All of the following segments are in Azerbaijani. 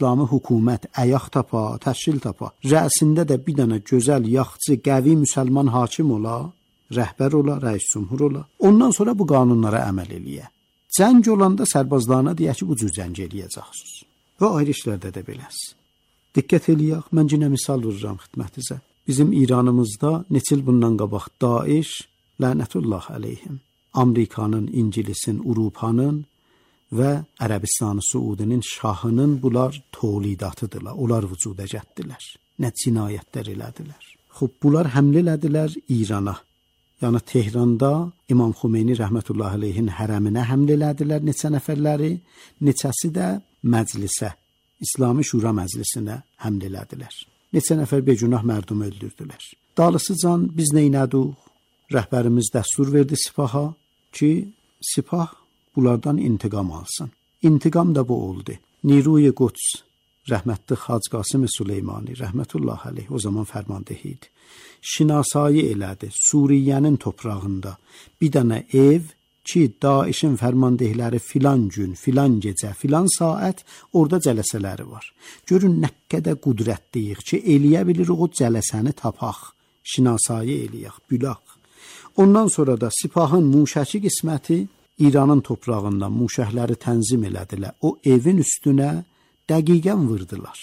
İslami hökumət ayaq tapa, təşkil tapa, rəsində də bir dənə gözəl, yaxşı, qəvi müsəlman hakim ola, rəhbər ola, rəis cümhur ola. Ondan sonra bu qanunlara əməl eləyə. Cəng olanda sərbazlarına deyə ki, bu cür cəng eləyəcəksiniz. Və ayrı işlərdə də beləsi. Diqqət eləyək, mən yenə misal vururam xidmətinizə. Bizim İranımızda neçə il bundan qabaq Daesh, lənətullah əleyhim, Amerikanın, İngilisin, Avropanın və Ərəbistan-ı Suudinin şahının bunlar tolidatıdırlar. Onlar vücuda gətirdilər. Nə cinayətlər elədilər. Xub, bunlar həmlə elədilər İrana. Yəni Tehranda İmam Xomeyni rəhmətullah əleyhin hərəminə həmlə elədilər neçə nəfərləri, neçəsi də məclisə, İslami Şura məclisinə həmlə elədilər. Neçə nəfər begünah mərdum öldürdülər. Dalısıcan biz neynədik? Rəhbərimiz dəstur verdi sipaha ki, sipah bunlardan intiqam alsın. İntiqam da bu oldu. Niruy Quds, rəhmətli Xac Qasım Süleymani, rəhmətullah əleyh, o zaman fərmandehi idi. Şinasayı elədi. Suriyənin toprağında bir dənə ev ki, Daişin fərmandehləri filan gün, filan gecə, filan saat orada cələsələri var. Görün nə qədər qudrətliyik ki, eləyə bilirik o cələsəni tapaq, şinasayı eləyək, bülaq. Ondan sonra da sipahın muşəki qisməti İranın toprağından muşəhləri tənzim elədilər. O evin üstünə dəqiqən vurdular.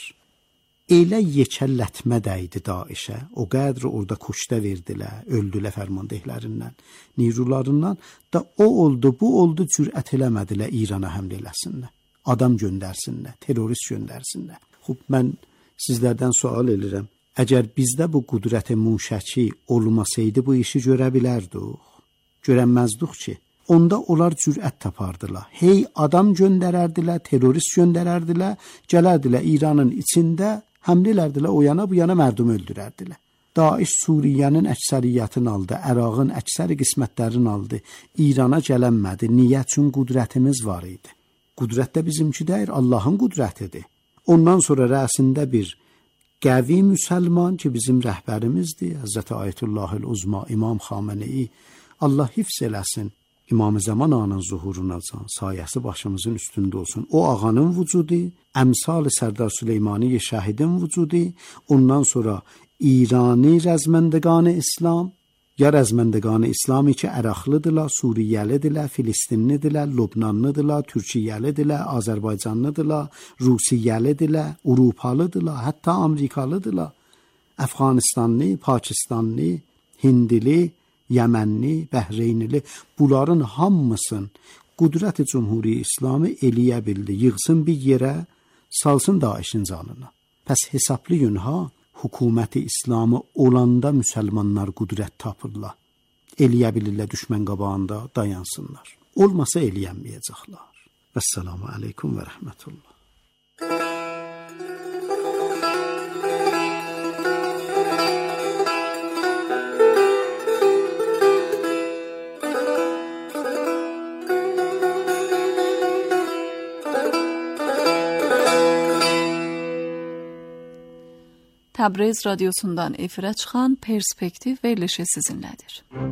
Elə yekəllətmə dəydi Daişə. O qədri orada kuşda verdilər, öldülər fərmandehlərindən, nirularından da o oldu, bu oldu, cürət eləmədilər İrana həmlə eləsinlər. Adam göndərsinlər, terrorist göndərsinlər. Xub, mən sizlərdən sual edirəm. Əgər bizdə bu qudrət-i muşəki olmasaydı bu işi görə bilərdik, görənməzdik ki, onda onlar cürət tapardılar. Hey adam göndərərdilər, terrorist göndərərdilər, gələrdilər İranın içində, həmlə elərdilər, o yana bu yana mərdum öldürərdilər. Daesh Suriyənin əksəriyyətini aldı, Ərağın əksəri qismətlərini aldı. İrana gələnmədi. Niyə? Çünki qudrətimiz var idi. Qudrət də bizimki deyir, Allahın qudrətidir. Ondan sonra rəsində bir qəvi müsəlman ki, bizim rəhbərimizdir, Həzrəti Ayətullahil Uzma, İmam Xamenei, Allah hifz eləsin. İmam-ı Zaman ağanın zuhuruna can, sayəsi başımızın üstündə olsun. O ağanın vücudu, əmsal-ı Sərdar Süleymani şəhidin vücudu, ondan sonra İrani rəzməndəqan-ı İslam, ya rəzməndəqan-ı İslami ki, Əraqlıdırlar, Suriyəlidirlər, Filistinlidirlər, Lübnanlıdırlar, Türkiyəlidirlər, Azərbaycanlıdırlar, Rusiyəlidirlər, Avropalıdırlar, hətta Amerikalıdırlar, Əfqanistanlı, Pakistanlı, Hindili, Yəmənli, Bəhreynli, bunların hamısın qudrət-i Cumhuri İslamı eləyə bildi, yığsın bir yerə, salsın Daişin canına. Pəs hesablı gün ha, hökuməti İslamı olanda müsəlmanlar qudrət tapırlar. Eləyə bilirlər düşmən qabağında dayansınlar. Olmasa eləyənməyəcəklər. Vəssalamu aleykum və rəhmətullah. Təbriz radiosundan efirə çıxan Perspektiv verilişi sizinlədir.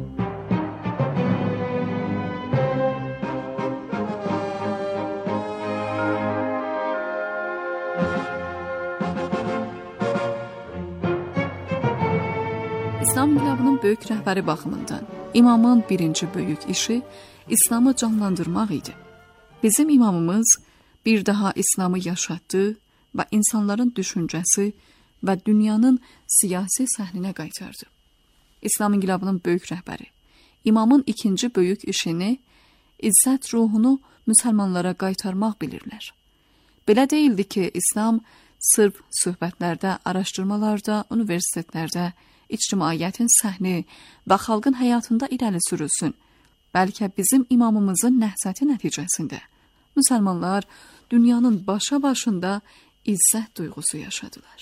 İslam inqilabının böyük rəhbəri baxımından imamın birinci böyük işi İslamı canlandırmaq idi. Bizim imamımız bir daha İslamı yaşatdı və insanların düşüncəsi və dünyanın siyasi səhninə qaytardı. İslam inqilabının böyük rəhbəri, imamın ikinci böyük işini, izzət ruhunu müsəlmanlara qaytarmaq bilirlər. Belə deyildi ki, İslam sırf söhbətlərdə, araşdırmalarda, universitetlərdə, ictimaiyyətin səhni və xalqın həyatında irəli sürülsün. Bəlkə bizim imamımızın nəhsəti nəticəsində müsəlmanlar dünyanın başa-başında izzət duyğusu yaşadılar.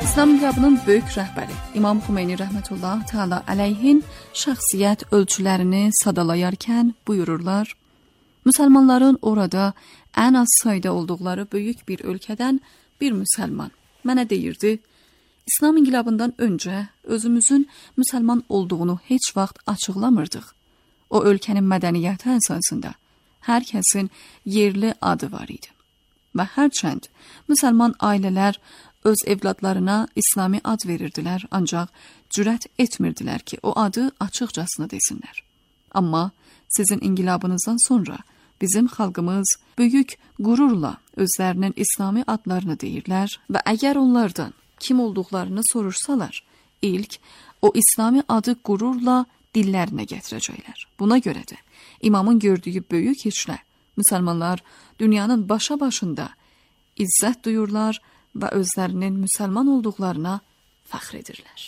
İslam inqilabının böyük rəhbəri İmam Xümeyni rəhmətullah təala əleyhin şəxsiyyət ölçülərini sadalayarkən buyururlar: Müsəlmanların orada ən az sayda olduqları böyük bir ölkədən bir müsəlman mənə deyirdi, İslam inqilabından öncə özümüzün müsəlman olduğunu heç vaxt açıqlamırdıq. O ölkənin mədəniyyəti əsasında hər kəsin yerli adı var idi. Və hərçənd müsəlman ailələr öz evladlarına İslami ad verirdilər, ancaq cürət etmirdilər ki, o adı açıqcasına desinlər. Amma sizin inqilabınızdan sonra bizim xalqımız böyük qürurla özlərinin İslami adlarını deyirlər və əgər onlardan kim olduqlarını soruşsalar, ilk o İslami adı qürurla dillərinə gətirəcəklər. Buna görə də imamın gördüyü böyük işlə müsəlmanlar dünyanın başa-başında izzət duyurlar və özlərinin müsəlman olduqlarına fəxr edirlər.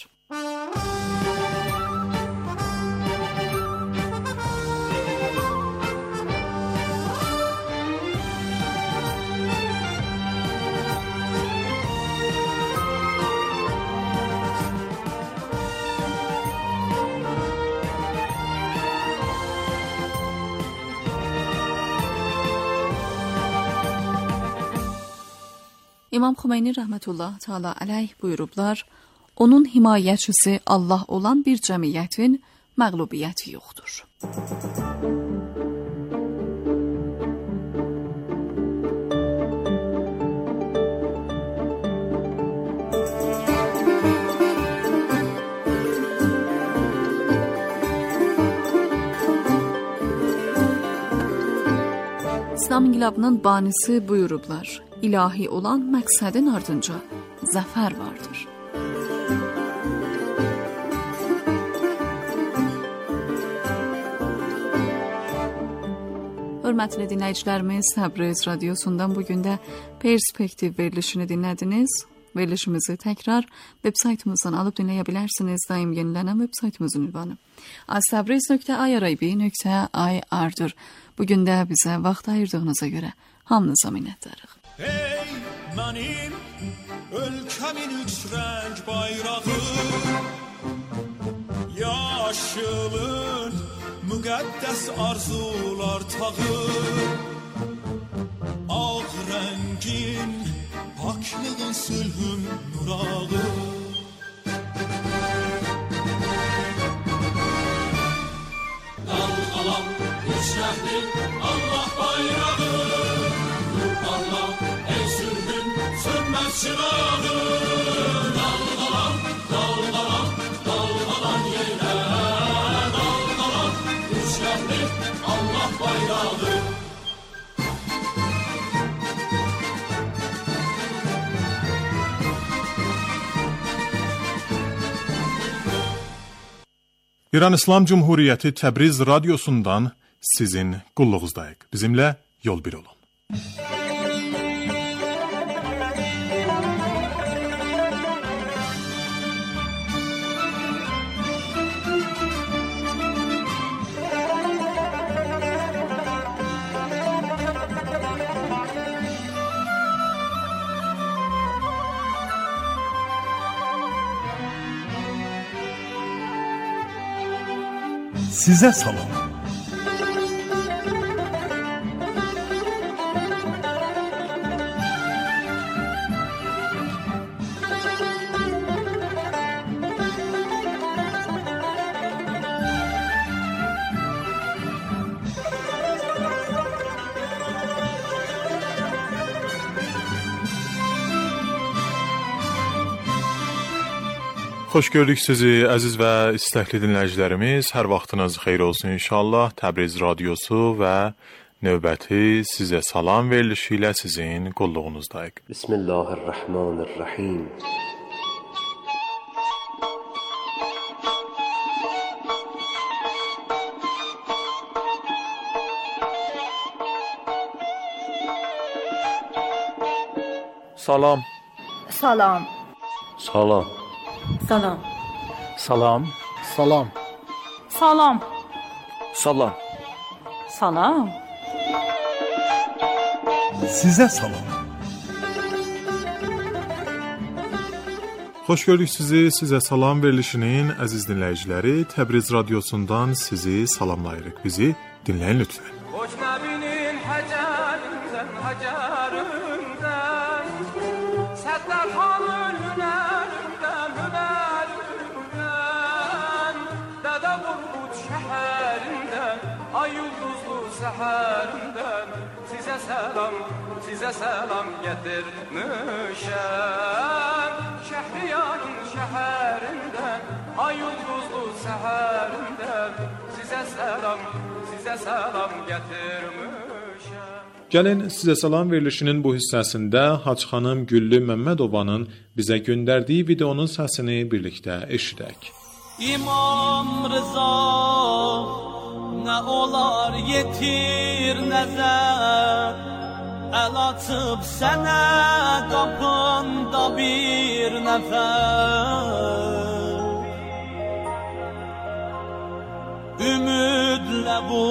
İmam Xümeyni rəhmətullah təala əleyh buyurublar, onun himayəçisi Allah olan bir cəmiyyətin məğlubiyyəti yoxdur. İslam inqilabının banisi buyurublar, İlahi olan məqsədin ardınca zəfər vardır. Hörmətli dinləyicilərimiz, Təbriz radiosundan bugün də Perspektiv verilişini dinlədiniz. Verilişimizi təkrar web saytımızdan alıb dinləyə bilərsiniz. Daim yenilənən web saytımızın ünvanı astabriz.irib.ir-dir. Bugün də bizə vaxt ayırdığınıza görə hamınıza minnətdarıq. Ey mənim ölkəmin üç rəng bayrağı, yaşılın müqəddəs arzular tağı, ağ rəngin paklığın sülhün nurağı. Dalğalan üç rəngin Allah bayrağı, sönmez çırağı, dalgalan, dalgalan, dalgalan yerine, dalgalan, güçlendi Allah bayrağı. İran İslam Cumhuriyeti Təbriz radyosundan sizin qulluğuzdayıq. Bizimlə yol bir olun. Sizə salam. Xoş gördük sizi əziz və istəkli dinləyicilərimiz. Hər vaxtınız xeyir olsun inşallah. Təbriz radiosu və növbəti sizə salam verilişi ilə sizin qulluğunuzdayıq. Bismillahirrahmanirrahim. Salam. Salam. Salam. Salam. Salam. Salam. Salam. Salam. Salam. Sizə salam. Xoş gördük sizi. Sizə salam verilişinin əziz dinləyiciləri, Təbriz radiosundan sizi salamlayırıq. Bizi dinləyin lütfən. Hoş Nəbinin həcərindən, həcərindən, Səttərxanın hünərindən, hünərindən, Dədə Qorqud şəhərindən, ay ulduzlu səhərindən, sizə səlam gətirmişəm. Şəhriyarın şəhərindən, ay ulduzlu səhərindən, sizə salam gətirmişəm. Gəlin sizə salam verilişinin bu hissəsində Hacı xanım Güllü Məmmədovanın bizə göndərdiyi videonun səsini birlikdə eşidək. İmam Rıza nə olar yetir nəzər, əl açıb sənə qapında bir nəfər. Ümidlə bu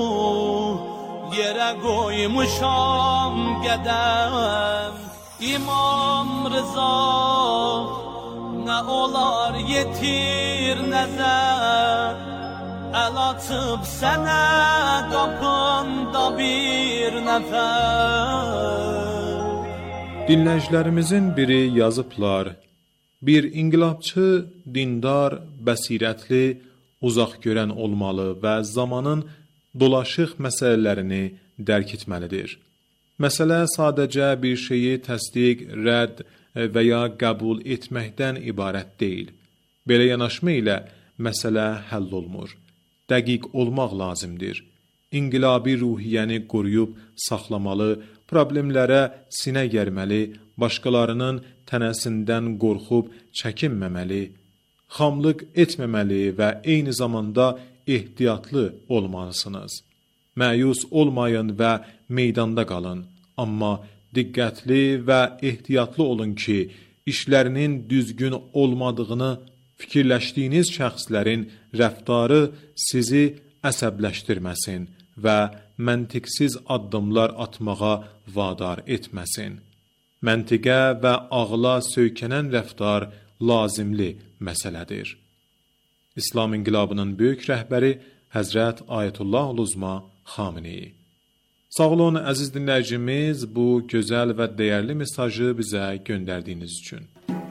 yerə qoymuşam qədəm. İmam Rıza nə olar yetir nəzər, əl açıb sənə qapında bir nəfər. Dinləyicilərimizin biri yazıblar: bir inqilabçı, dindar, bəsirətli, uzaq görən olmalı və zamanın dolaşıq məsələlərini dərk etməlidir. Məsələ sadəcə bir şeyi təsdiq, rədd və ya qəbul etməkdən ibarət deyil. Belə yanaşma ilə məsələ həll olmur. Dəqiq olmaq lazımdır. İnqilabi ruhiyyəni qoruyub saxlamalı, problemlərə sinə gərməli, başqalarının tənəsindən qorxub çəkinməməli, xamlıq etməməli və eyni zamanda ehtiyatlı olmalısınız. Məyus olmayın və meydanda qalın, amma diqqətli və ehtiyatlı olun ki, işlərinin düzgün olmadığını fikirləşdiyiniz şəxslərin rəftarı sizi əsəbləşdirməsin və məntiqsiz addımlar atmağa vadar etməsin. Məntiqə və ağla söykənən rəftar lazımlı məsələdir. İslam İnqilabının böyük rəhbəri Həzrət Ayətullah Uluzma Xameneyi. Sağ olun əziz dinləyicimiz, bu gözəl və dəyərli mesajı bizə göndərdiyiniz üçün.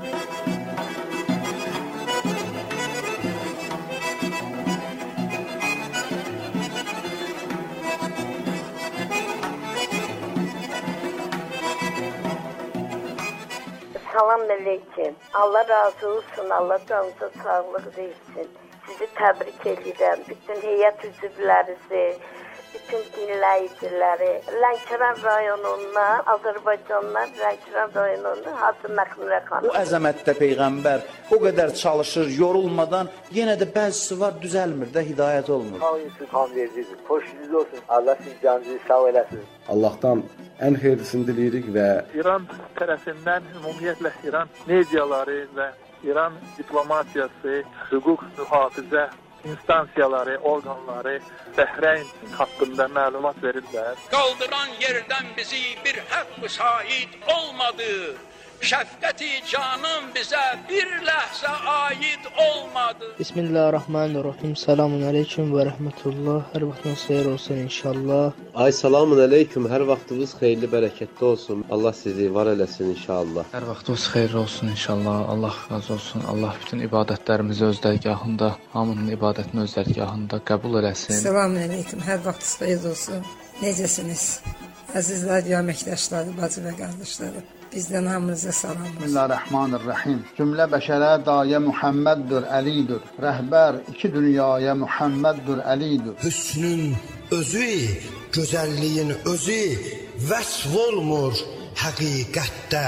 Salam aleyküm. Allah razı olsun, Allah canınıza sağlıq versin. Sizi təbrik edirəm, bütün heyət üzvlərinizi, bütün dinləyiciləri. Lənkəran rayonundan, Azərbaycandan, Lənkəran rayonundan Hacı Məxmurə xanım. Bu əzəmətdə Peyğəmbər o qədər çalışır, yorulmadan, yenə də bəzisi var, düzəlmir də, hidayət olmur. Xan vericidir, xoşunuz olsun. Allah siz canınızı sağ eləsin. Allah'tan en hayırlısını dileyirik ve İran tərəfindən ümumiyyətlə İran mediaları və İran diplomatiyası, hüquq mühafizə instansiyaları, orqanları Bəhreyn haqqında məlumat verirlər. Qaldıran yerdən bizi bir haqq müsait olmadı. Şəfqəti canım bizə bir ləhzə aid olmadı. Bismillahirrahmanirrahim. Selamun aleyküm və rəhmətullah. Hər vaxtınız xeyir olsun inşallah. Ay selamun aleyküm. Hər vaxtınız xeyirli, bərəkətli olsun. Allah sizi var eləsin inşallah. Hər vaxtınız xeyirli olsun inşallah. Allah razı olsun. Allah bütün ibadətlərimizi öz dərgahında, hamının ibadətini öz dərgahında qəbul eləsin. Selamun aleyküm. Hər vaxtınız xeyir olsun. Necəsiniz? Əziz radio əməkdaşları, bacı və qardaşlarım. Bizdən hamınıza salam. Bismillahirrahmanirrahim. Cümlə bəşərə dayə Muhammeddur, Əlidir. Rəhbər iki dünyaya Muhammeddur, Əlidir. Hüsnün özü, gözəlliyin özü vəsf olmur həqiqətdə.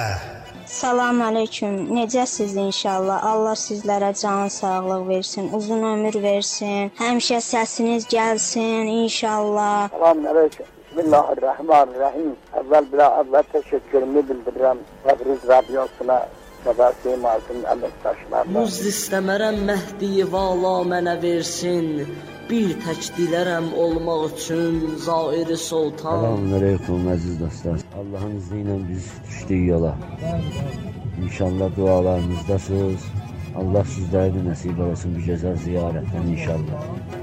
Salam aleyküm. Necəsiz inşallah? Allah sizlərə can sağlıq versin, uzun ömür versin. Həmişə səsiniz gəlsin inşallah. Salam aleyküm. Bismillahirrahmanirrahim. Əvvəl təşəkkürümü bildirirəm Təbriz radiosuna və simasının əməkdaşlarına. Muz istəmərəm Məhdi vala mənə versin. Bir tək dilərəm olmaq üçün Zairi Sultan. Salam aleyküm əziz dostlar. Allahın izni ilə düz düşdük yola. İnşallah dualarınızdasınız. Allah sizlere de nasip olsun bu güzel ziyaretten inşallah.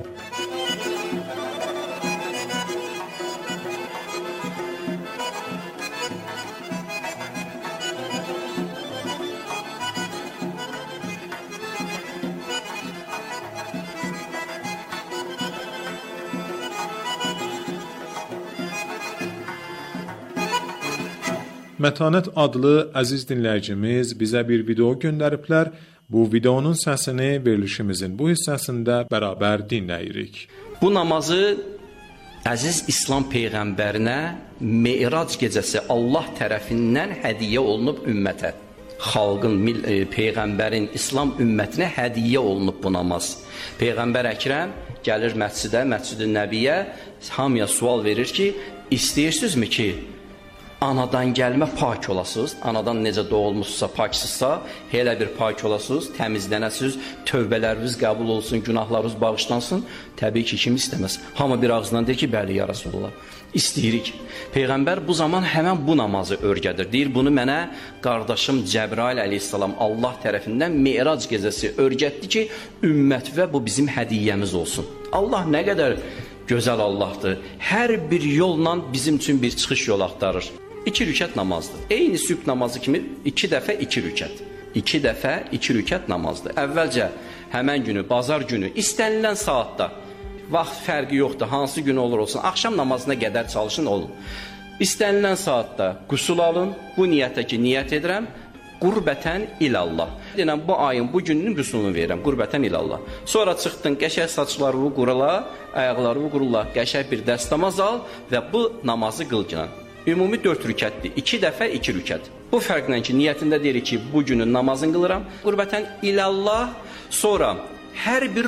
Mətanət adlı əziz dinləyicimiz bizə bir video göndəriblər. Bu videonun səsini verilişimizin bu hissəsində bərabər dinləyirik. Bu namazı əziz İslam Peyğəmbərinə Me'rac gecəsi Allah tərəfindən hədiyyə olunub ümmətə. Xalqın, Peyğəmbərin, İslam ümmətinə hədiyyə olunub bu namaz. Peyğəmbər Əkrəm gəlir məscidə, Məscid-i Nəbiyyə, hamıya sual verir ki, istəyirsinizmi ki, anadan gəlmə pak olasınız, anadan necə doğulmuşsa, paksızsa, elə bir pak olasınız, təmizlənəsiniz, tövbələriniz qəbul olsun, günahlarınız bağışlansın. Təbii ki, kim istəməz? Hamı bir ağzından deyir ki, bəli, ya Rasulullah, istəyirik. Peyğəmbər bu zaman həmən bu namazı örgədir. Deyir, bunu mənə qardaşım Cəbrail əleyhissalam Allah tərəfindən Me'rac gecəsi örgətdi ki, ümmət və bu bizim hədiyyəmiz olsun. Allah nə qədər gözəl Allahdır. Hər bir yolla bizim üçün bir çıxış yol axtarır. 2 rükət namazdır. Eyni sübh namazı kimi 2 dəfə 2 rükət. 2 dəfə 2 rükət namazdır. Əvvəlcə həmən günü, bazar günü, istənilən saatda, vaxt fərqi yoxdur, hansı gün olur olsun, axşam namazına qədər çalışın olun. İstənilən saatda qusul alın, bu niyyətə ki, niyyət edirəm, qurbətən ilallah. Deyirəm, bu ayın, bu günün qüsulunu verirəm, qurbətən ilallah. Sonra çıxdın, qəşək saçlarını qurula, ayaqlarını qurula, qəşək bir dəstəmaz al və bu namazı qılgılan. Ümumi 4 rükətdir, 2 dəfə 2 rükət. Bu fərqlə ki, niyyətində deyir ki, bu günün namazını qılıram, qurbətən ilallah. Sonra hər bir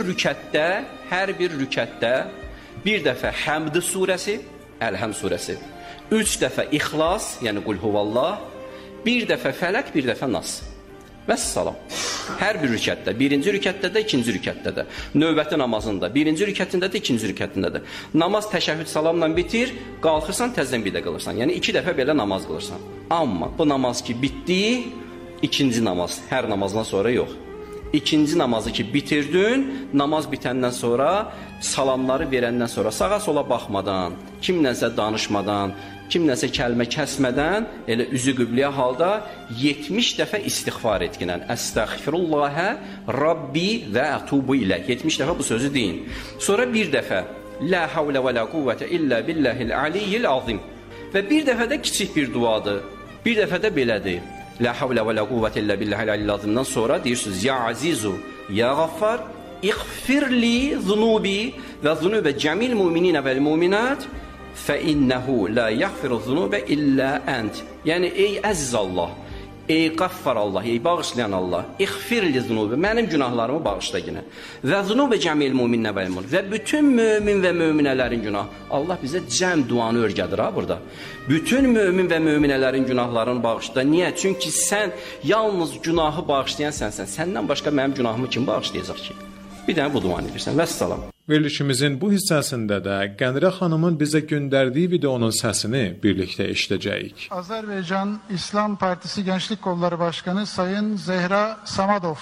rükətdə bir dəfə Həmd surəsi, Əlhəm surəsi, 3 dəfə İxlas, yəni Qul Huvallah, bir dəfə Fələq, bir dəfə Nas. Vəssalam. Hər bir rükətdə, birinci rükətdə də, ikinci rükətdə də, növbəti namazında, birinci rükətində də, ikinci rükətində də. Namaz təşəhhüd salamla bitir, qalxırsan, təzdən bir də qılırsan. Yəni 2 dəfə belə namaz qılırsan. Amma bu namaz ki, bitdi, ikinci namaz, hər namazdan sonra yox. İkinci namazı ki, bitirdin, namaz bitəndən sonra, salamları verəndən sonra, sağa sola baxmadan, kimlənsə danışmadan, kimlənsə kəlmə kəsmədən, elə üzü qübliyə halda 70 dəfə istiğfar etkinən. Əstəğfirullahə Rabbi və ətubu ilə. 70 dəfə bu sözü deyin. Sonra bir dəfə La havlə və la quvvətə illə billəhil aliyyil azim. Və bir dəfə də kiçik bir duadır. Bir dəfə də belədir. La havlə və la quvvətə illə billəhil aliyyil azimdən sonra deyirsiniz, Ya azizu, ya qaffar, iğfirli zunubi və zunubə cəmil mümininə vəl müminət fəinnəhu la yəğfiru zunubə illə ənd. Yəni, ey əziz Allah, ey qaffar Allah, ey bağışlayan Allah, iğfirli zunubi, mənim günahlarımı bağışla yine. Və zunubə cəmil mümininə vəl mümin. Və bütün mömin və möminələrin günah. Allah bizə cəm duanı örgədir ha burada. Bütün mömin və möminələrin günahlarını bağışla. Niyə? Çünki sən yalnız günahı bağışlayan sənsən. Səndən başqa mənim günahımı kim bağışlayacaq ki? Bir dənə bu duanı edirsən. Vəssalam. Verilişimizin bu hissəsində də Qənirə xanımın bizə göndərdiyi videonun səsini birlikdə eşidəcəyik. Azerbaycan İslam Partisi Gençlik Kolları Başkanı Sayın Zehra Samadov.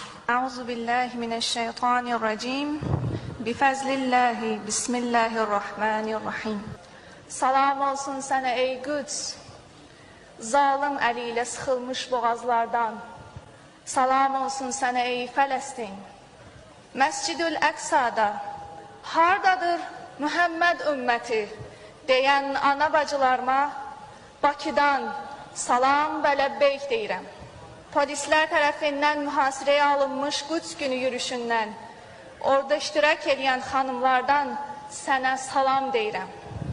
Euzubillahimineşşeytanirracim. Bifəzlillahi, bismillahirrahmanirrahim. Salam olsun sənə ey Qüds, zalim əli ilə sıxılmış boğazlardan. Salam olsun sənə ey Fələstin. Məscid-ül Əqsada hardadır Muhammed ümməti deyən ana bacılarıma Bakıdan salam və ləbbeyk deyirəm. Polislər tərəfindən mühasirəyə alınmış Qüds günü yürüşündən, orada iştirak edən xanımlardan sənə salam deyirəm.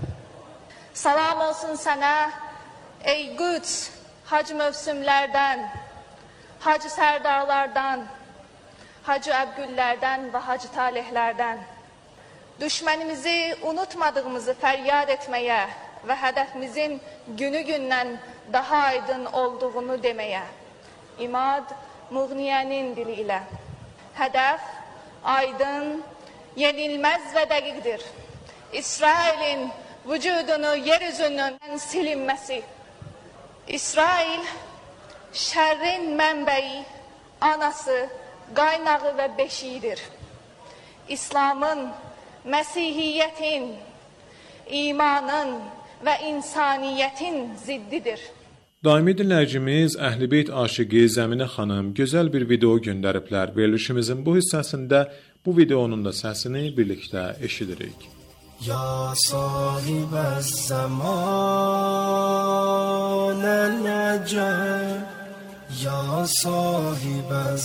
Salam olsun sənə ey Qüds, hac mövsümlərdən, hac sərdarlardan, Hacı Əbgüllərdən və Hacı Talihlərdən düşmənimizi unutmadığımızı fəryad etməyə və hədəfimizin günü-gündən daha aydın olduğunu deməyə. İmad Muğniyənin dili ilə. Hədəf aydın, yenilməz və dəqiqdir. İsrailin vücudunu yeryüzündən silinməsi. İsrail şerrin mənbəyi, anası, qaynağı və beşiyidir. İslamın, Məsihiyyətin, imanın və insaniyyətin ziddidir. Daimi dinləyicimiz Əhl-i Beyt aşiqi Zəminə xanım gözəl bir video göndəriblər. Verilişimizin bu hissəsində bu videonun da səsini birlikdə eşidirik. Ya sahibez zaman el-əcəb, ya sahibez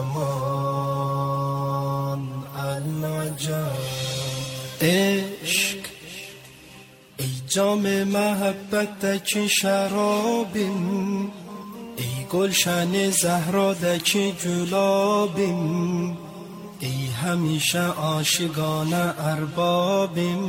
zaman el-əcəb. Eşq, ey cam محبتdeki şərabim, ey gülşən zəhradəki gülabim, ey həmişə aşiqanə ərbabim.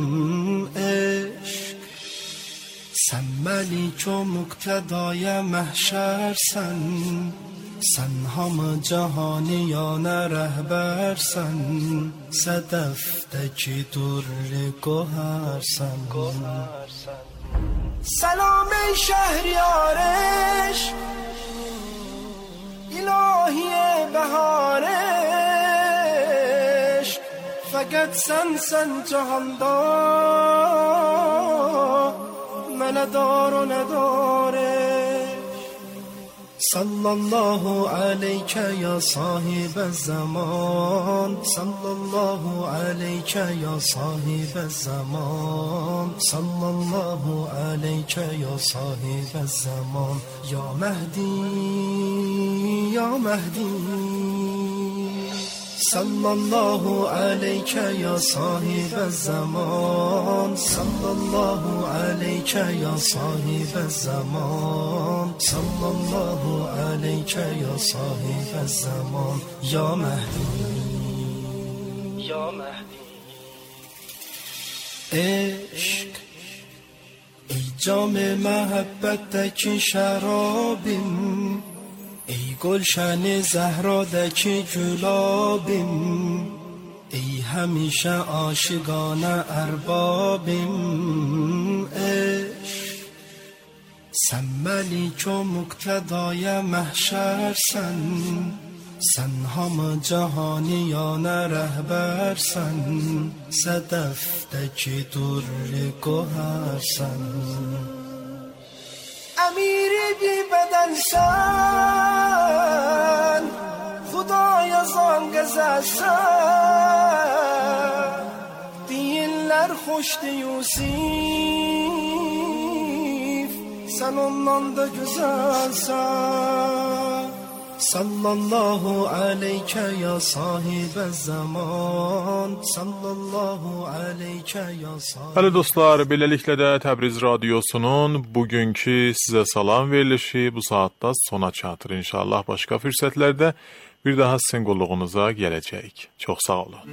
Eşq, sən məlik o müqtədaya məhşərsən, sən hamı cahaniyanə rəhbərsən, sədəfdəki durri qohərsən. Salam ey şəhriyar eşq, ilahiye behar eşq, fəqət sən cahanda, mənə dar o nədar eşq. Sallallahu aleyke ya sahibe zaman, sallallahu aleyke ya sahibe zaman, sallallahu aleyke ya sahibe zaman. Ya Mehdi, ya Mehdi, sallallahu aleyke ya sahibe zaman, sallallahu aleyke ya sahibe zaman, sallallahu aleyke ya sahibe zaman. Ya Mehdi, ya Mehdi. Eşq, ey cam-ı محبتdeki şərabim, ey gülşən zəhradəki gülabim, ey həmişə aşiqanə ərbabim. Eşq, sən məlik o müqtədaya məhşərsən, sən hamı cahaniyanə rəhbərsən, sədəfdəki durri qohərsən. Əmiri bir bədənsən, Xudaya zan qəzəlsən, deyirlər xoşdur Yusif, sən ondan da gözəlsən. Sallallahu aleyke ya sahibe zaman, sallallahu aleyke ya sahibe. Hələ dostlar, beləliklə də Təbriz Radiosunun bugünkü sizə salam verilişi bu saatda sona çatır. İnşallah başqa fürsətlərdə bir daha sizin qulluğunuza gələcəyik. Çox sağ olun.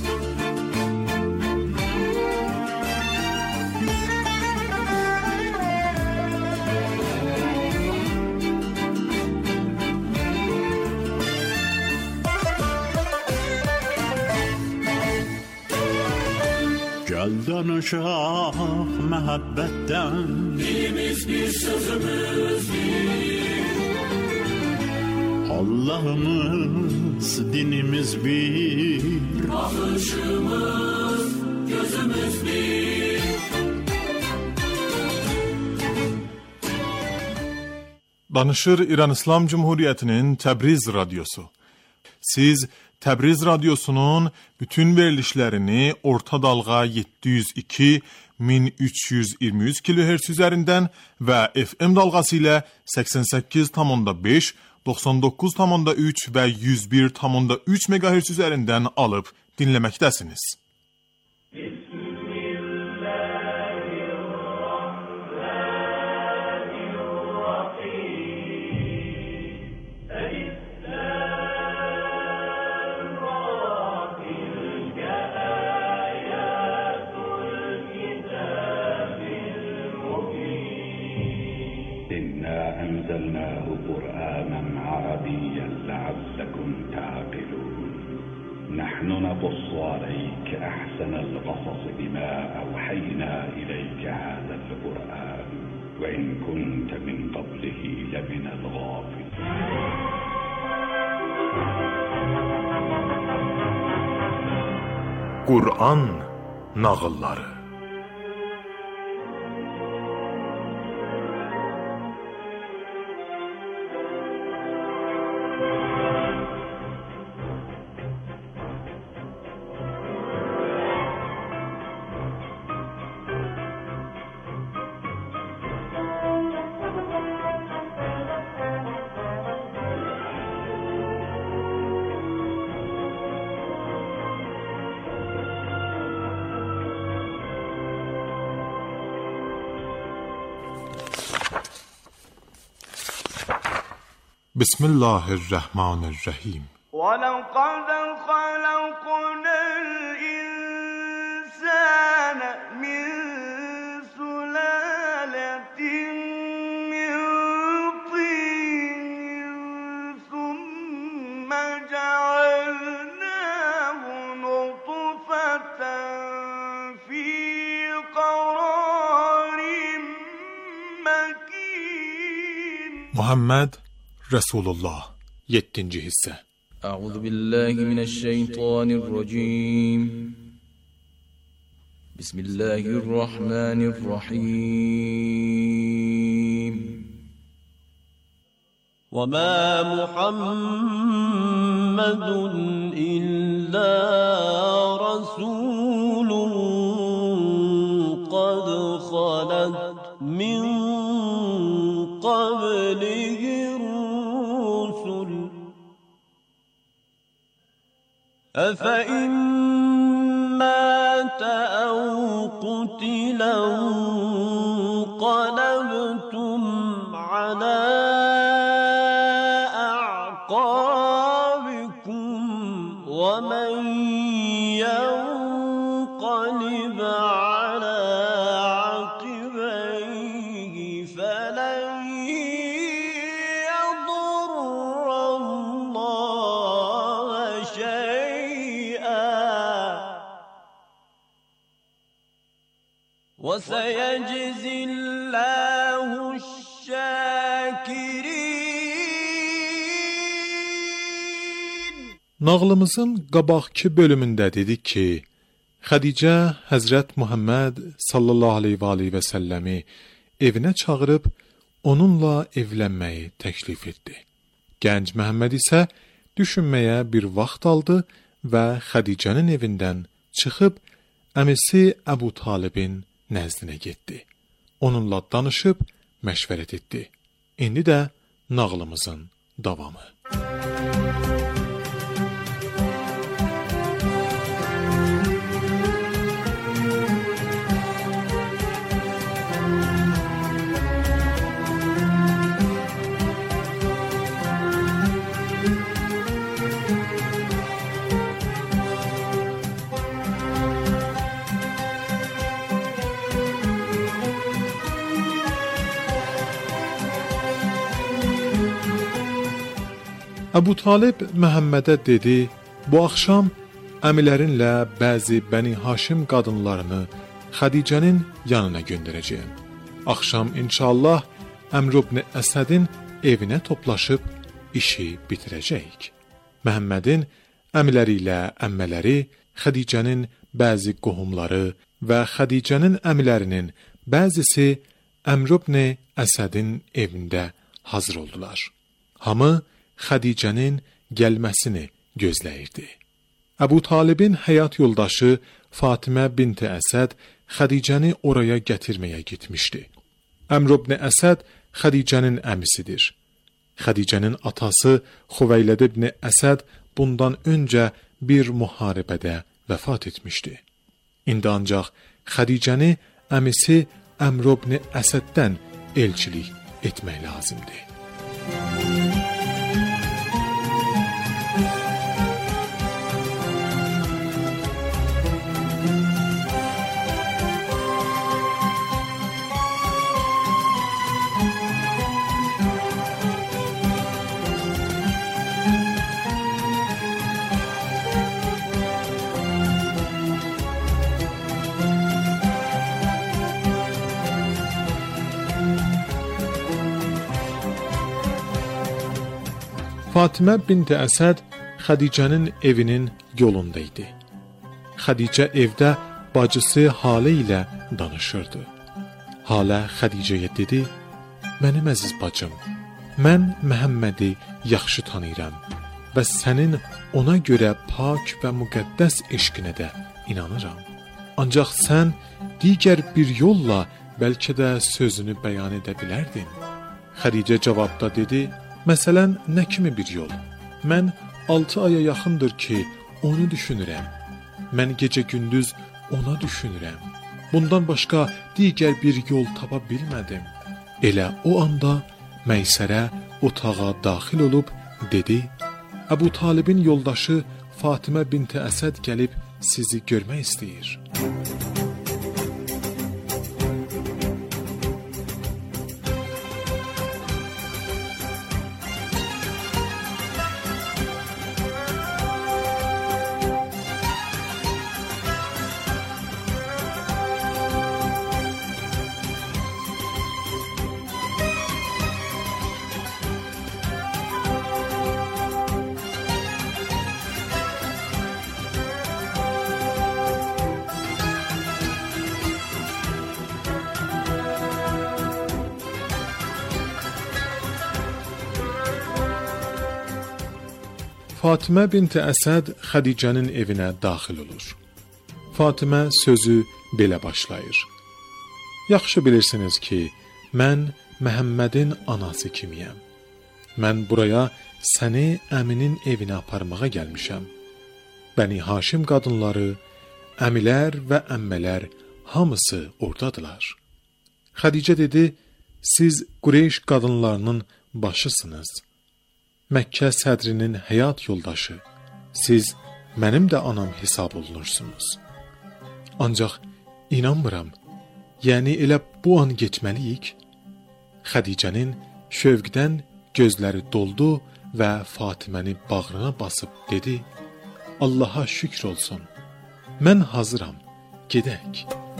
Gel danışaq məhəbbətdən, dilimiz bir sözümüz bir, Allah'ımız dinimiz bir, bakışımız gözümüz bir. Danışır İran İslam Cumhuriyeti'nin Təbriz Radyosu. Siz Təbriz Radyosunun bütün verilişlərini orta dalğa 702 1323 kHz üzərindən və FM dalğası ilə 88,5, 99,3 və 101,3 MHz üzərindən alıb dinləməkdəsiniz. أنزلناه قرآنا عربيا لعلكم تعقلون نحن نقص عليك أحسن القصص بما أوحينا إليك هذا القرآن وإن كنت من قبله لمن الغافلين. Qur'an nağılları. بسم الله الرحمن الرحیم. ولقد خلقنا الإنسان من سلالة من طين ثم جعلناه نطفة في قرار مكين. محمد Resulullah 7. hisse. Əuzu billahi mineşşeytanirracim. Bismillahirrahmanirrahim. Və mə Muhammedun illa rasulun qad xalat min qablihi أفإن مات أو قتل انقلبتم على أعقابكم ومن ينقلب على عقبيه فلن يضر الله شيئا وسيجزي الله الشاكرين. Nağlımızın qabaqki bölümündə dedik ki, Xədicə Həzrət Muhammed sallallahu aleyhi və səlləmi evinə çağırıb onunla evlənməyi təklif etdi. Gənc Məhəmməd isə düşünməyə bir vaxt aldı və Xədicənin evindən çıxıb əmisi Əbu Talibin nəzdinə getdi. Onunla danışıb məşvərət etdi. İndi də nağlımızın davamı. Əbu Talib Məhəmmədə dedi, bu axşam əmilərinlə bəzi Bəni Haşim qadınlarını Xədicənin yanına göndərəcəyəm. Axşam inşallah Əmr ibn Əsədin evinə toplaşıb işi bitirəcəyik. Məhəmmədin əmiləri ilə əmmələri, Xədicənin bəzi qohumları və Xədicənin əmilərinin bəzisi Əmr ibn Əsədin evində hazır oldular. Hamı Xədicənin gəlməsini gözləyirdi. Əbu Talibin həyat yoldaşı Fatimə binti Əsəd Xədicəni oraya gətirməyə getmişdi. Əmr ibn Əsəd Xədicənin əmisidir. Xədicənin atası Xuveyləd ibn Əsəd bundan öncə bir müharibədə vəfat etmişdi. İndi ancaq Xədicəni əmisi Əmr ibn Əsəddən elçilik etmək lazımdır. Fatimə bint Əsəd Xədicənin evinin yolunda idi. Xədicə evdə bacısı Halə ilə danışırdı. Halə Xədicəyə dedi: "Mənim əziz bacım, mən Məhəmmədi yaxşı tanıyıram və sənin ona görə pak və müqəddəs eşqinə də inanıram. Ancaq sən digər bir yolla bəlkə də sözünü bəyan edə bilərdin." Xədicə cavabda dedi: "Məsələn, nə kimi bir yol? Mən 6 aya yaxındır ki, onu düşünürəm. Mən gecə-gündüz ona düşünürəm. Bundan başqa digər bir yol tapa bilmədim." Elə o anda Məysərə otağa daxil olub dedi: "Əbu Talibin yoldaşı Fatimə bint Əsəd gəlib sizi görmək istəyir." Fatimə bint Əsəd Xədicənin evinə daxil olur. Fatimə sözü belə başlayır: "Yaxşı bilirsiniz ki, mən Məhəmmədin anası kimiyəm. Mən buraya səni əminin evinə aparmağa gəlmişəm. Bəni Haşim qadınları, əmilər və əmmələr hamısı oradadılar." Xədicə dedi: "Siz Qureyş qadınlarının başısınız. Məkkə sədrinin həyat yoldaşı, siz mənim də anam hesab olunursunuz. Ancaq inanmıram, yəni elə bu an getməliyik." Xədicənin şövqdən gözləri doldu və Fatiməni bağrına basıb dedi: "Allaha şükür olsun, mən hazıram, gedək."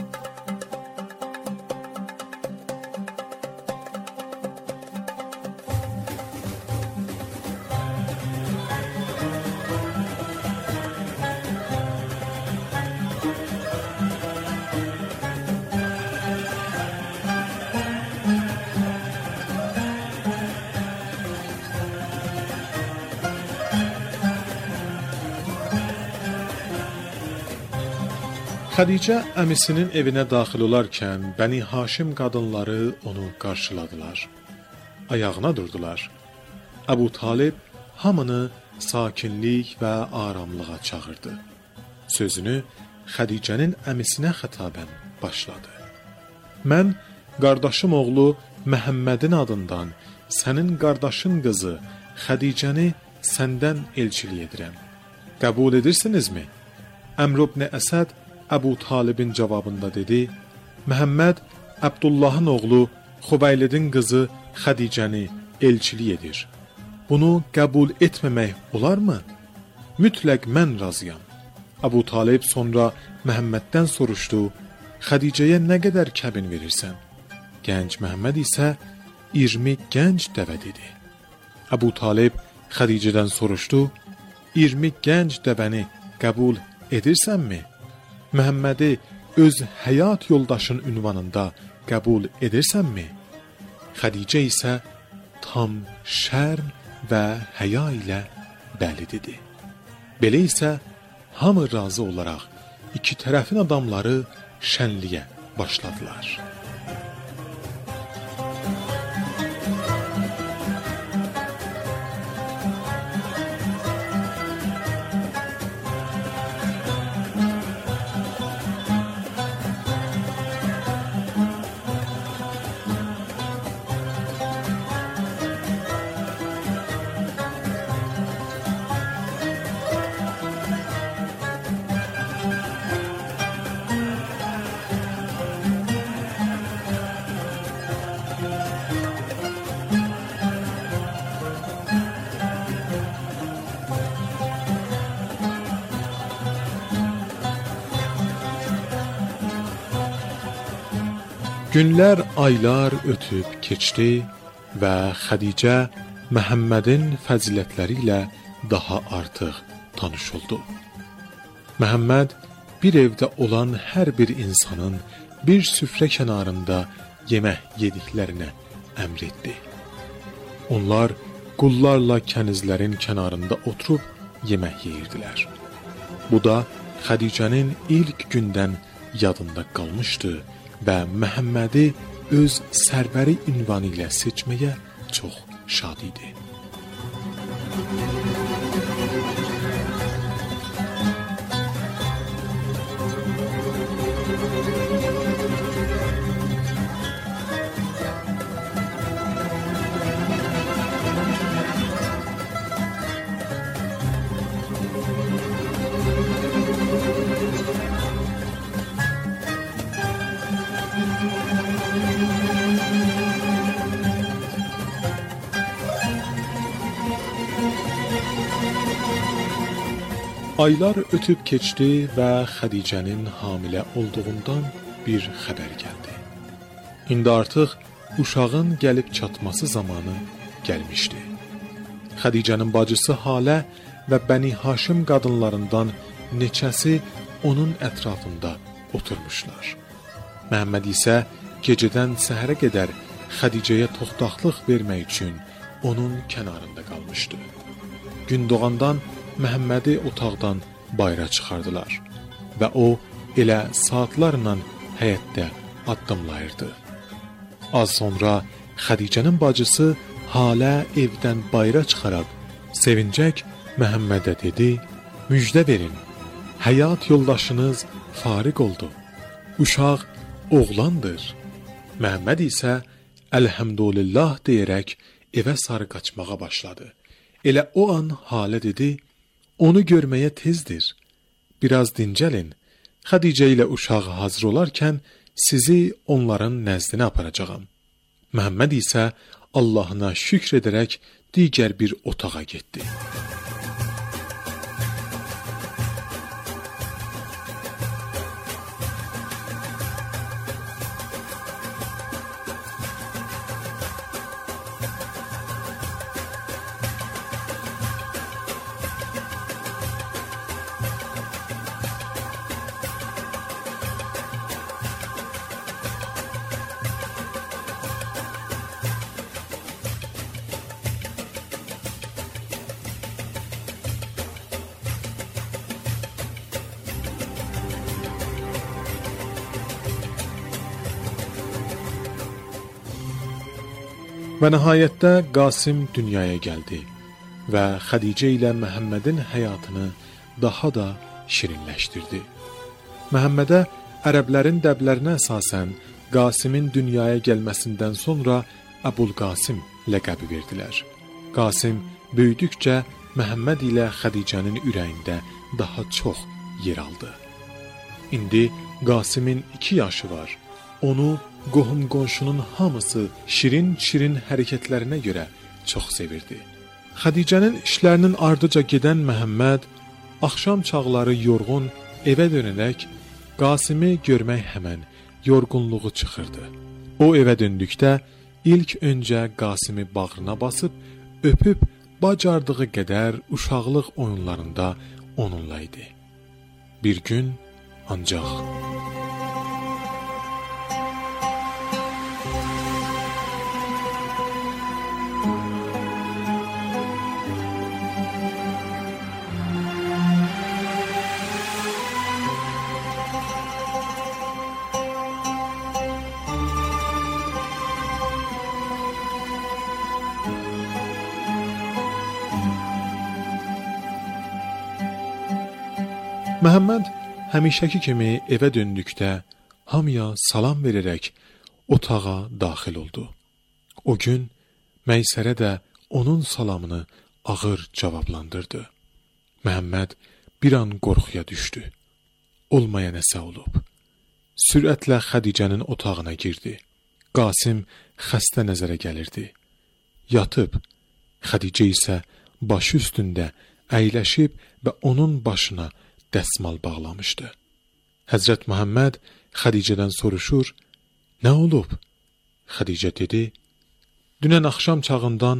Xədicə əmisinin evinə daxil olarkən Bəni Haşim qadınları onu qarşıladılar. Ayağına durdular. Əbu Talib hamını sakinlik və aramlığa çağırdı. Sözünü Xədicənin əmisinə xətabən başladı. "Mən qardaşım oğlu Məhəmmədin adından sənin qardaşın qızı Xədicəni səndən elçilik edirəm. Qəbul edirsinizmi?" Əmr ibn Əsəd Əbu Talibin cavabında dedi: "Məhəmməd Abdullahın oğlu Xubeylidin qızı Xədicəni elçilik edir. Bunu qəbul etməmək olarmı? Mütləq mən razıyam." Əbu Talib sonra Məhəmməddən soruşdu: "Xədicəyə nə qədər kəbin verirsən?" Gənc Məhəmməd isə 20 gənc dəvə dedi. Əbu Talib Xədicədən soruşdu: "20 gənc dəvəni qəbul edirsənmi? Məhəmmədi öz həyat yoldaşın ünvanında qəbul edirsənmi?" Xədicə isə tam şərm və həya ilə bəli dedi. Belə isə hamı razı olaraq iki tərəfin adamları şənliyə başladılar. Günlər, aylar ötüb keçdi və Xədicə Məhəmmədin fəzilətləri ilə daha artıq tanış oldu. Məhəmməd bir evdə olan hər bir insanın bir süfrə kənarında yemək yediklərinə əmr etdi. Onlar qullarla kənizlərin kənarında oturub yemək yeyirdilər. Bu da Xədicənin ilk gündən yadında qalmışdı və Məhəmmədi öz sərbəri ünvanı ilə seçməyə çox şad idi. Aylar ötüb keçdi və Xədicənin hamilə olduğundan bir xəbər gəldi. İndi artıq uşağın gəlib çatması zamanı gəlmişdi. Xədicənin bacısı Halə və Bəni Haşim qadınlarından neçəsi onun ətrafında oturmuşlar. Məhəmməd isə gecədən səhərə qədər Xədicəyə toxtaqlıq vermək üçün onun kənarında qalmışdı. Gün doğandan Məhəmmədi otaqdan bayıra çıxardılar və o elə saatlarla həyətdə addımlayırdı. Az sonra Xədicənin bacısı Halə evdən bayıra çıxaraq sevincək Məhəmmədə dedi: "Müjdə verin, həyat yoldaşınız fariq oldu. Uşaq oğlandır." Məhəmməd isə "Əlhəmdülillah" deyərək evə sarı qaçmağa başladı. Elə o an Halə dedi: "Onu görməyə tezdir. Biraz dincəlin. Xədicə ilə uşağı hazır olarkən sizi onların nəzdinə aparacağam." Məhəmməd isə Allahına şükr edərək digər bir otağa getdi. Və nəhayətdə Qasim dünyaya gəldi və Xədicə ilə Məhəmmədin həyatını daha da şirinləşdirdi. Məhəmmədə ərəblərin dəblərinə əsasən Qasimin dünyaya gəlməsindən sonra Əbul-Qasim ləqəbi verdilər. Qasim böyüdükcə Məhəmməd ilə Xədicənin ürəyində daha çox yer aldı. İndi Qasimin 2 yaşı var. Onu qohum-qonşunun hamısı şirin-şirin hərəkətlərinə görə çox sevirdi. Xədicənin işlərinin ardıca gedən Məhəmməd axşam çağları yorğun evə dönərək Qasimi görmək həmən yorğunluğu çıxırdı. O evə döndükdə ilk öncə Qasimi bağrına basıb öpüb bacardığı qədər uşaqlıq oyunlarında onunla idi. Bir gün ancaq Məhəmməd həmişəki kimi evə döndükdə hamıya salam verərək otağa daxil oldu. O gün Məysərə də onun salamını ağır cavablandırdı. Məhəmməd bir an qorxuya düşdü. Olmaya nəsə olub. Sürətlə Xədicənin otağına girdi. Qasim xəstə nəzərə gəlirdi. Yatıb, Xədicə isə başı üstündə əyləşib və onun başına dəsmal bağlamışdı. Həzrət Məhəmməd Xədicədən soruşur: "Nə olub?" Xədicə dedi: "Dünən axşam çağından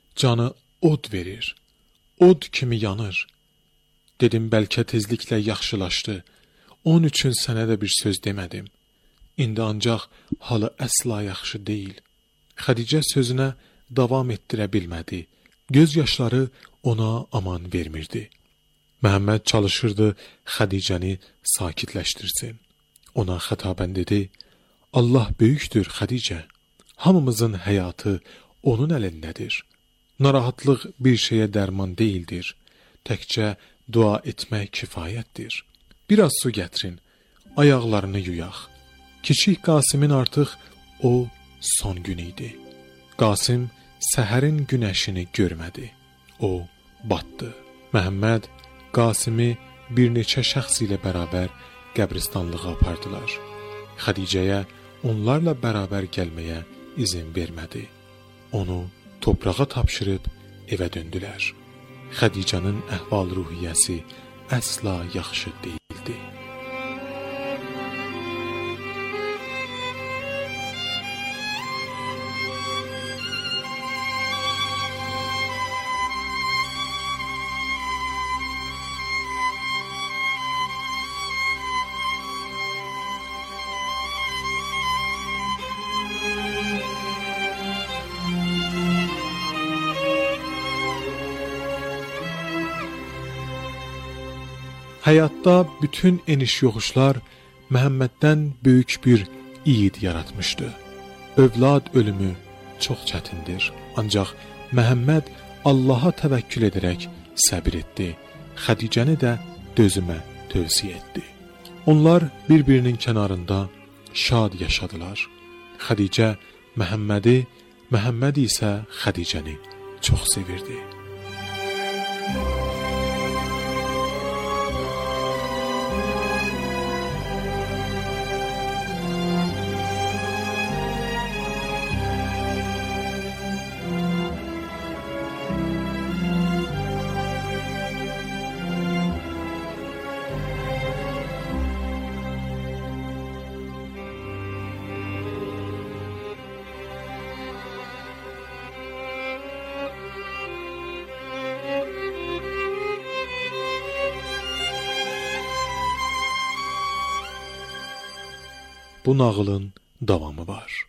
canı od verir. Od kimi yanır. Dedim bəlkə tezliklə yaxşılaşdı. Onun üçün sənə də bir söz demədim. İndi ancaq halı əsla yaxşı deyil. Xədicə sözünə davam etdirə bilmədi. Göz yaşları ona aman vermirdi. Məhəmməd çalışırdı Xədicəni sakitləşdirsin. Ona xətabən dedi: Allah böyükdür Xədicə. Hamımızın həyatı onun əlindədir. Narahatlıq bir şeyə dərman deyildir. Təkcə dua etmək kifayətdir. Biraz su gətirin, ayaqlarını yuyaq. Kiçik Qasimin artıq o son günü idi. Qasim səhərin günəşini görmədi. O batdı. Məhəmməd Qasimi bir neçə şəxs ilə bərabər qəbristanlığa apardılar. Xədicəyə onlarla bərabər gəlməyə izin vermədi. Onu toprağa tapşırıb evə döndülər. Xədicənin əhval-ruhiyyəsi əsla yaxşı deyildi. Həyatda bütün eniş-yoxuşlar Məhəmməddən böyük bir yiğit yaratmışdı. Övlad ölümü çox çətindir. Ancaq Məhəmməd Allaha təvəkkül edərək səbir etdi. Xədicəni də dözümə tövsiyə etdi. Onlar bir-birinin kənarında şad yaşadılar. Xədicə Məhəmmədi, Məhəmməd isə Xədicəni çox sevirdi. Bu nağılın davamı var.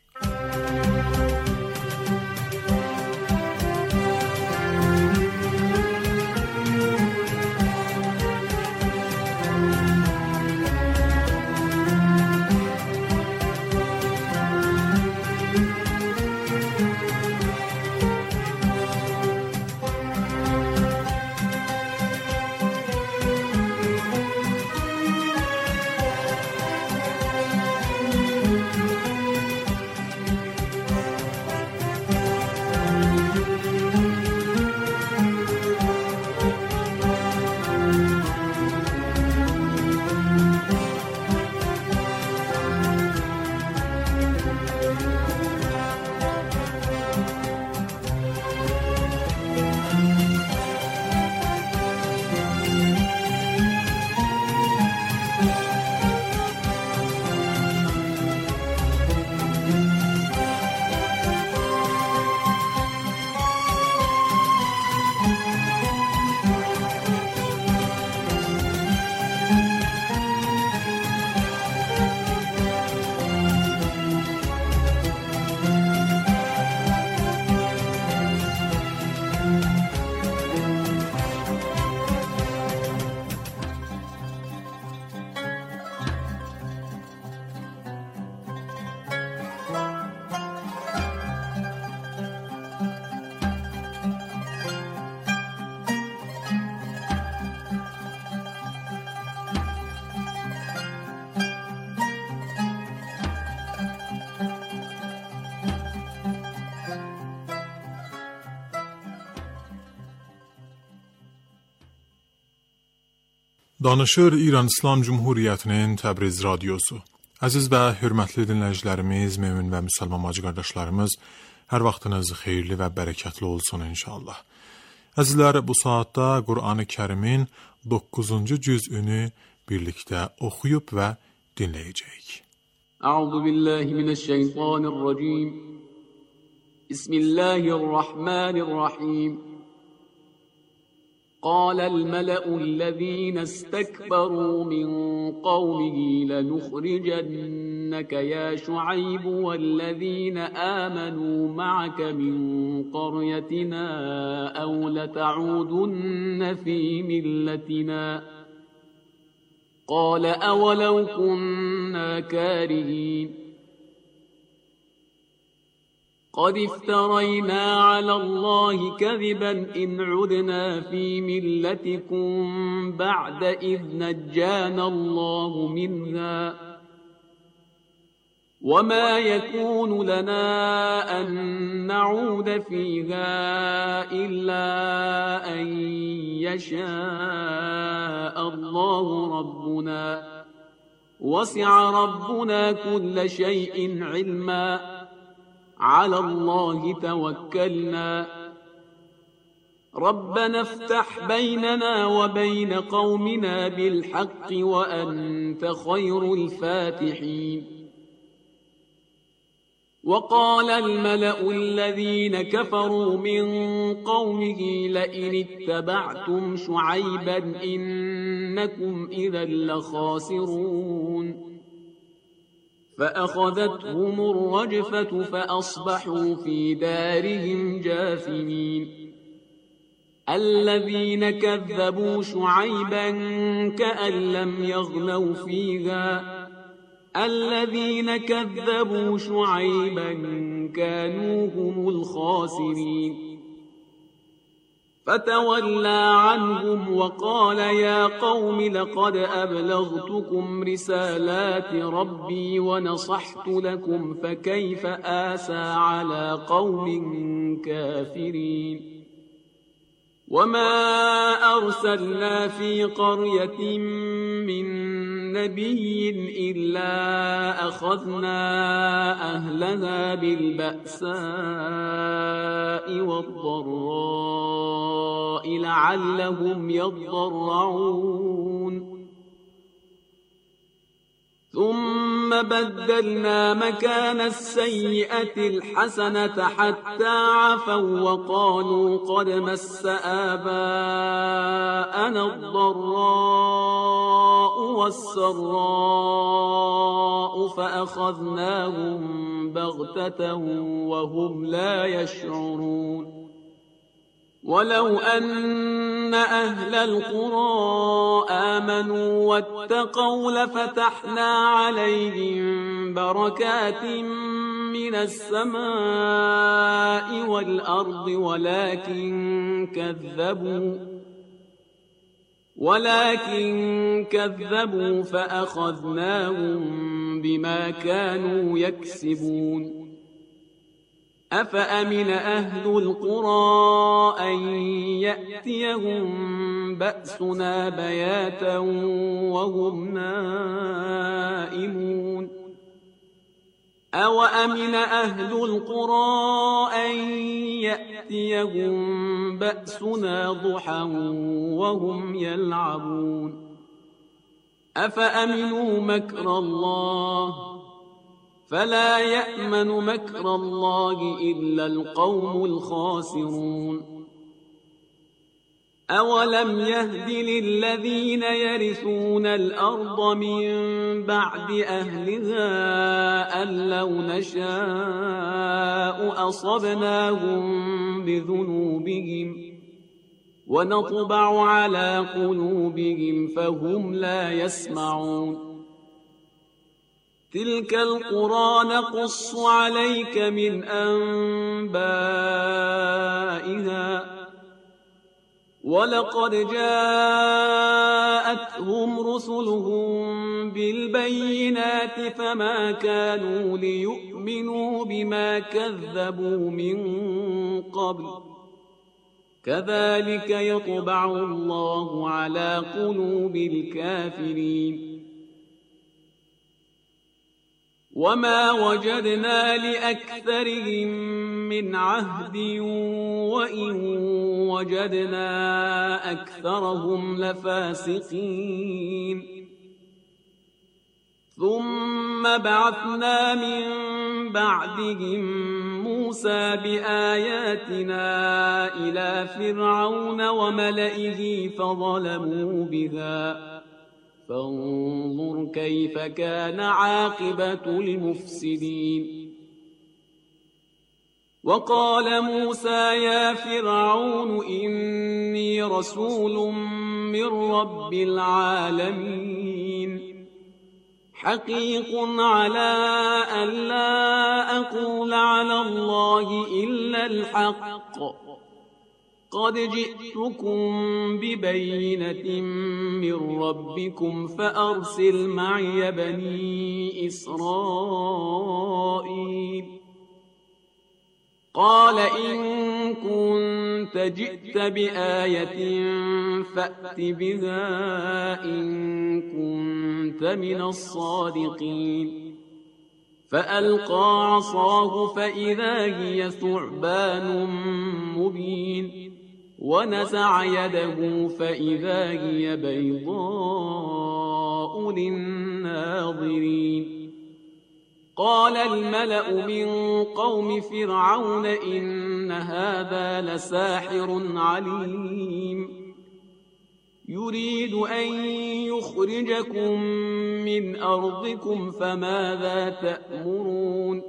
Danışır İran İslam Cumhuriyyətinin Təbriz Radiosu. Əziz və hörmətli dinləyicilərimiz, mömin və müsəlman bacı qardaşlarımız, hər vaxtınız xeyirli və bərəkətli olsun inşallah. Əzizlər, bu saatda Qur'an-ı Kərimin 9-cu cüzünü birlikdə oxuyub və dinləyəcəyik. Əuzu billahi minəşşeytanirracim. بسم الله الرحمن الرحيم قال الملأ الذين استكبروا من قومه لنخرجنك يا شعيب والذين آمنوا معك من قريتنا أو لتعودن في ملتنا قال أولو كنا كارهين قد افترينا على الله كذبا إن عدنا في ملتكم بعد إذ نجانا الله منها وما يكون لنا أن نعود فيها إلا أن يشاء الله ربنا وسع ربنا كل شيء علما على الله توكلنا ربنا افتح بيننا وبين قومنا بالحق وأنت خير الفاتحين وقال الملأ الذين كفروا من قومه لئن اتبعتم شعيبا إنكم إذا لخاسرون فأخذتهم الرجفة فأصبحوا في دارهم جاثمين الذين كذبوا شعيبا كأن لم يغنوا فيها الذين كذبوا شعيبا كانوا هم الخاسرين فتولى عنهم وقال يا قوم لقد أبلغتكم رسالات ربي ونصحت لكم فكيف آسى على قوم كافرين وما أرسلنا في قرية من نبي إلا أخذنا أهلها بالبأساء والضراء لعلهم يضرعون ثم بدلنا مكان السيئة الحسنة حتى عفوا وقالوا قد مس آباءنا الضراء والسراء فأخذناهم بغتة وهم لا يشعرون ولو أن أهل القرى آمنوا واتقوا لفتحنا عليهم بركات من السماء والأرض ولكن كذبوا فأخذناهم بما كانوا يكسبون أفأمن أهل القرى أن يأتيهم بأسنا بياتا وهم نائمون أوأمن أهل القرى أن يأتيهم بأسنا ضحى وهم يلعبون أفأمنوا مكر الله فلا يأمن مكر الله إلا القوم الخاسرون أولم يهد للذين يرثون الأرض من بعد أهلها أن لو نشاء أصبناهم بذنوبهم ونطبع على قلوبهم فهم لا يسمعون تلك القرى نقص عليك من أنبائها ولقد جاءتهم رسلهم بالبينات فما كانوا ليؤمنوا بما كذبوا من قبل كذلك يطبع الله على قلوب الكافرين وما وجدنا لأكثرهم من عهد وإن وجدنا أكثرهم لفاسقين ثم بعثنا من بعدهم موسى بآياتنا إلى فرعون وملئه فظلموا بها فانظر كيف كان عاقبة المفسدين وقال موسى يا فرعون إني رسول من رب العالمين حقيق على أن لا أقول على الله إلا الحق قد جئتكم ببينة من ربكم فأرسل معي بني إسرائيل قال إن كنت جئت بآية فأت بها إن كنت من الصادقين فألقى عصاه فإذا هي ثعبان مبين ونزع يده فإذا هي بيضاء للناظرين قال الملأ من قوم فرعون إن هذا لساحر عليم يريد أن يخرجكم من أرضكم فماذا تأمرون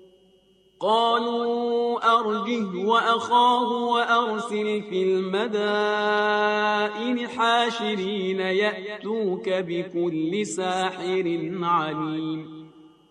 قالوا أرجه وأخاه وأرسل في المدائن حاشرين يأتوك بكل ساحر عليم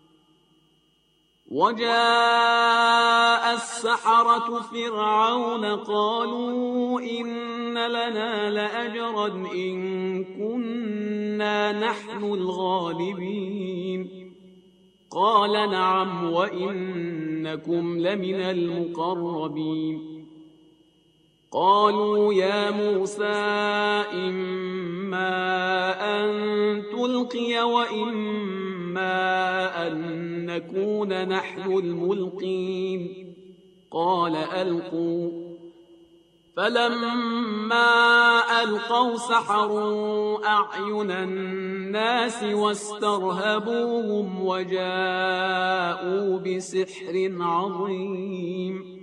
وجاء السحرة فرعون قالوا إن لنا لأجرا إن كنا نحن الغالبين قال نعم وإنكم لمن المقربين قالوا يا موسى إما أن تلقي وإما أن نكون نحن الملقين قال ألقوا فلما ألقوا سحروا أعين الناس واسترهبوهم وجاءوا بسحر عظيم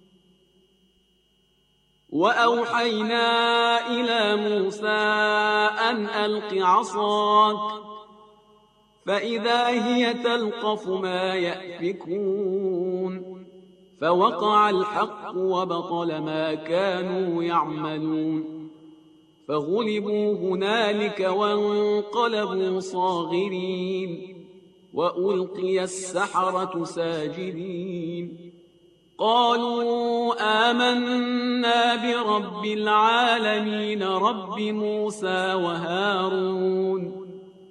وأوحينا إلى موسى أن ألق عصاك فإذا هي تلقف ما يأفكون فوقع الحق وبطل ما كانوا يعملون فغلبوا هنالك وانقلبوا صاغرين وألقي السحرة ساجدين قالوا آمنا برب العالمين رب موسى وهارون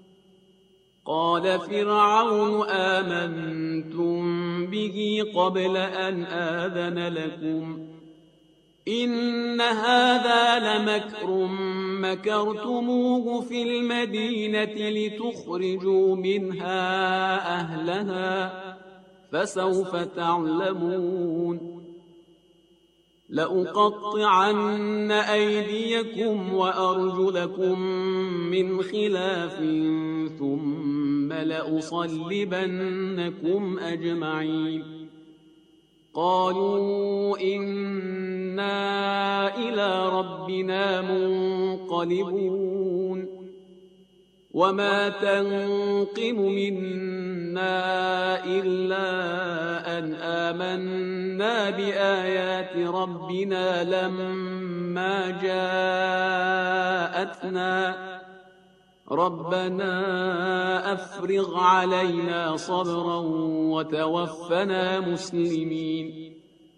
قال فرعون آمنتم به قبل أن آذن لكم إن هذا لمكر مكرتموه في المدينة لتخرجوا منها أهلها فسوف تعلمون لأقطعن أيديكم وأرجلكم من خلاف ثم لأصلبنكم أجمعين قالوا إنا إلى ربنا منقلبون وما تنقم منا إلا أن آمنا بآيات ربنا لما جاءتنا ربنا أفرغ علينا صبرا وتوفنا مسلمين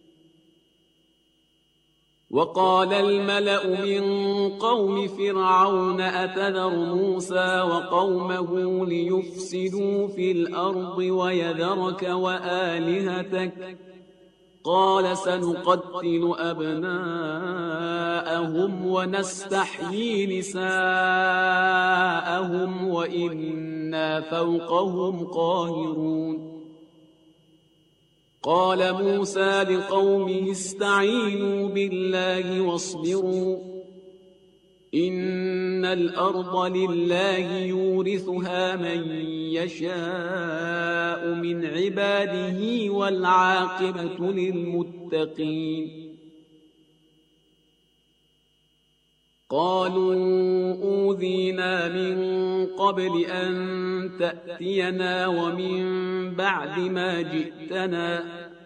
وقال الملأ من قوم فرعون أتذر موسى وقومه ليفسدوا في الأرض ويذرك وآلهتك قال سنقتل أبناءهم ونستحيي نساءهم وإنا فوقهم قاهرون قال موسى لقومه استعينوا بالله واصبروا إن الأرض لله يورثها من يشاء من عباده والعاقبة للمتقين قالوا أوذينا من قبل أن تأتينا ومن بعد ما جئتنا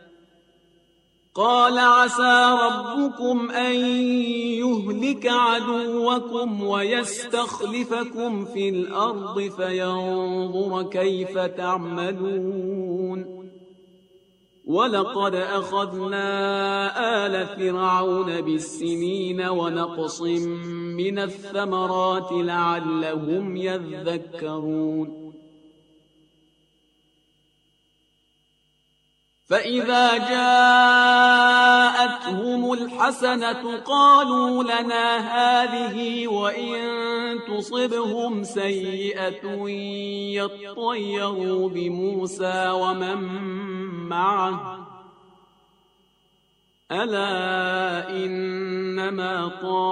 قال عسى ربكم أن يهلك عدوكم ويستخلفكم في الأرض فينظر كيف تعملون ولقد أخذنا آل فرعون بالسنين ونقص من الثمرات لعلهم يذكرون فإذا جاءتهم الحسنة قالوا لنا هذه وإن تصبهم سيئة يطيروا بموسى ومن معه ألا إنما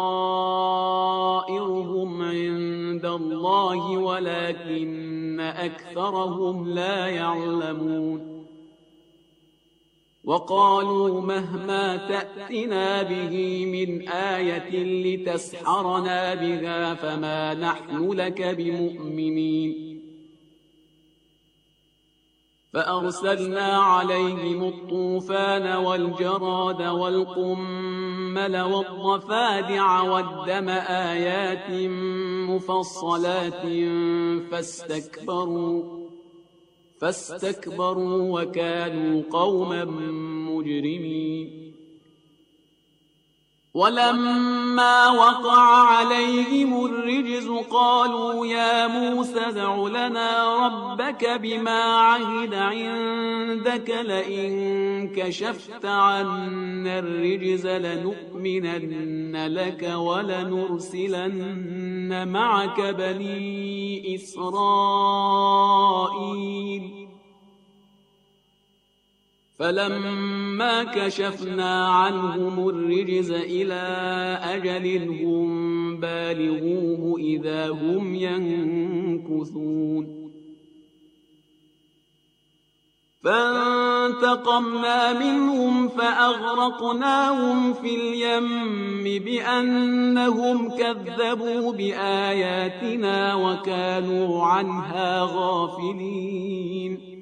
طائرهم عند الله ولكن أكثرهم لا يعلمون وقالوا مهما تأتنا به من آية لتسحرنا بها فما نحن لك بمؤمنين فأرسلنا عليهم الطوفان والجراد والقمل والضفادع والدم آيات مفصلات فاستكبروا وكانوا قوما مجرمين ولما وقع عليهم الرجز قالوا يا موسى ادع لنا ربك بما عهد عندك لئن كشفت عنا الرجز لنؤمنن لك ولنرسلن معك بني إسرائيل فلما كشفنا عنهم الرجز إلى أجل هم بالغوه إذا هم ينكثون فانتقمنا منهم فأغرقناهم في اليم بأنهم كذبوا بآياتنا وكانوا عنها غافلين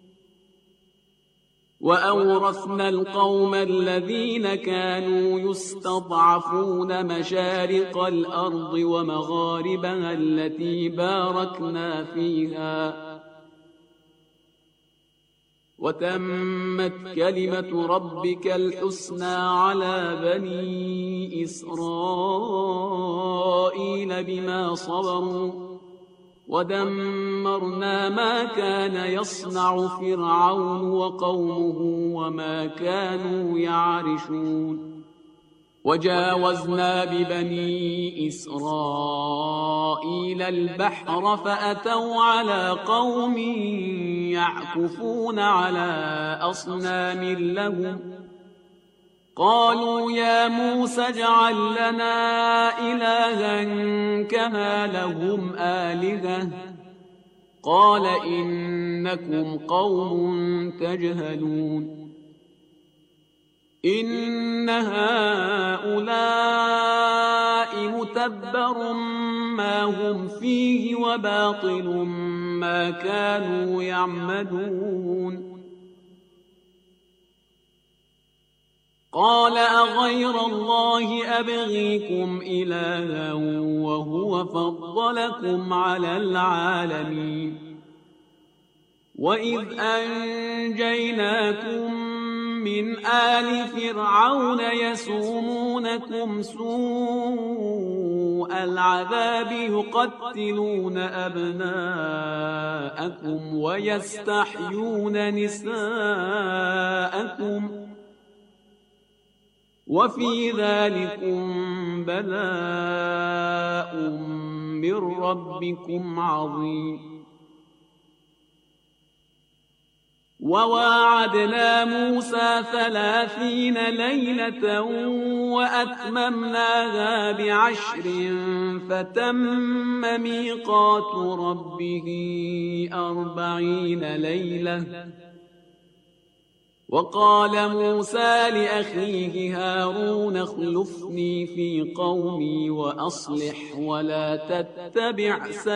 وأورثنا القوم الذين كانوا يستضعفون مشارق الأرض ومغاربها التي باركنا فيها وتمت كلمة ربك الحسنى على بني إسرائيل بما صبروا ودمرنا ما كان يصنع فرعون وقومه وما كانوا يعرشون وجاوزنا ببني إسرائيل البحر فأتوا على قوم يعكفون على أصنام لهم قالوا يا موسى اجعل لنا إلها كما لهم آلهة قال إنكم قوم تجهلون إن هؤلاء متبر ما هم فيه وباطل ما كانوا يعملون قال أغير الله أبغيكم إلها وهو فضلكم على العالمين وإذ أنجيناكم من آل فرعون يسومونكم سوء العذاب يقتلون أبناءكم ويستحيون نساءكم وفي ذلكم بلاء من ربكم عظيم وواعدنا موسى 30 ليلة وأتممناها ب10 فتم ميقات ربه 40 ليلة وقال موسى لأخيه هارون اخلفني في قومي وأصلح ولا تتبع